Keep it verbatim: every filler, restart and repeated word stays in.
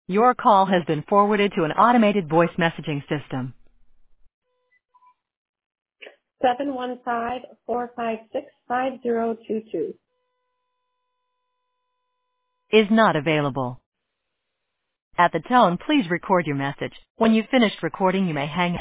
Your call has been forwarded to an automated voice messaging system. seven one five, four five six, five zero two two. Is not available. At the tone, please record your message. When you've finished recording, you may hang up.